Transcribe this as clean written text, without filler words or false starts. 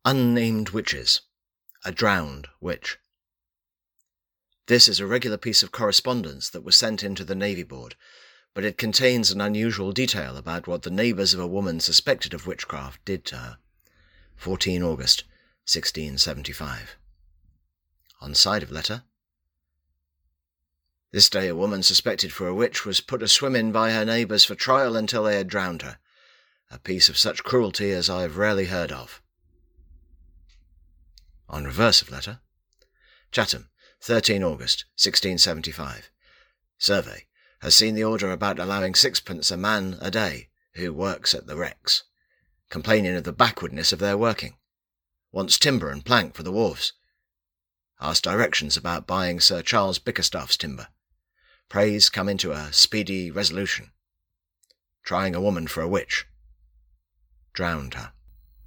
Unnamed witches. A drowned witch. This is a regular piece of correspondence that was sent in to the Navy Board, but it contains an unusual detail about what the neighbours of a woman suspected of witchcraft did to her. 14 August 1675. On side of letter: This day a woman suspected for a witch was put a swimming by her neighbours for trial until they had drowned her. A piece of such cruelty as I have rarely heard of. On reverse of letter: Chatham, 13 August 1675. Survey has seen the order about allowing sixpence a man a day who works at the wrecks, complaining of the backwardness of their working. Wants timber and plank for the wharves. Asked directions about buying Sir Charles Bickerstaff's timber. Prays come into a speedy resolution. Trying a woman for a witch. Drowned her.